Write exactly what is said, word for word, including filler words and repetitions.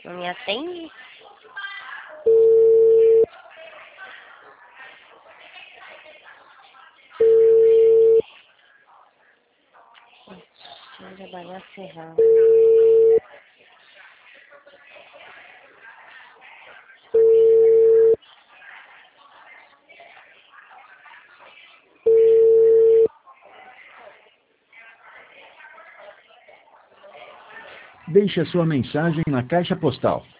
Não me atende? Vou trabalhar ferrado. Deixe a sua mensagem na caixa postal